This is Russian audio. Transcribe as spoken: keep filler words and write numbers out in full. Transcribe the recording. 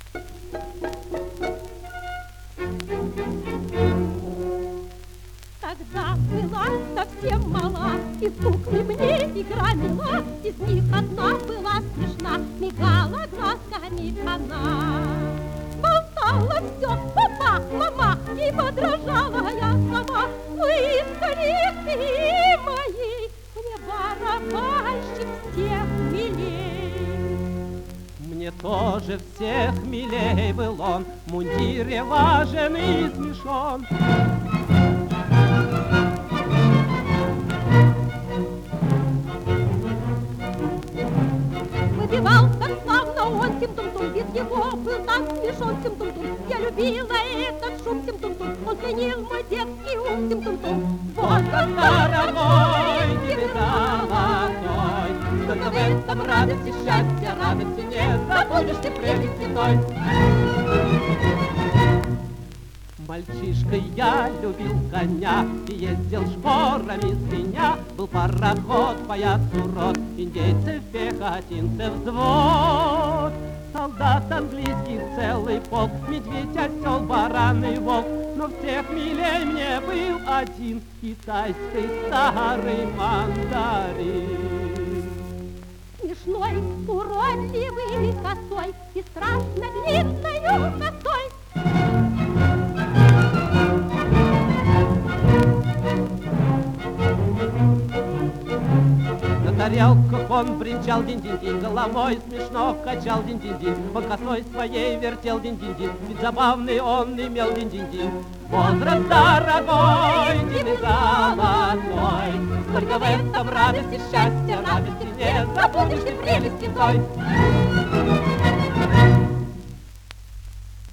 Когда была совсем мала, из куклы мне игра мила, из них одна была смешна, мигала глазками она. Болтала все, папа, мама, и подражала я сама. Ну и скорее моей, мне барабанщик всех милей. Мне тоже всех милей был он, в мундире важен и смешон. Выпивал так славно он, тим-тум-тум, без его был так смешон, тим-тум-тум. Я любила этот шум, тим-тум-тум, он пленил мой детский ум, тим-тум-тум. Возраст дорогой, тебе золотой, только в этом радости, счастья, радости не забудешь ты прелести той. Мальчишкой я любил коня и ездил шпорами звеня. Был пароход, пояс урод, индейцев, пехотинцев взвод. Солдат английский целый полк, медведь, осел, баран и волк. Но всех милей мне был один китайский старый мандарин. Смешной, уродливый, косой и страшно длинною косой. На тарелках он бренчал динь-динь-динь, головой смешно качал динь-динь-динь, он косой своей вертел динь-динь-динь, ведь забавный он имел динь-динь-динь. Возраст дорогой, тебе золотой, только в этом радости, счастья, радости не забудешь ты прелести той.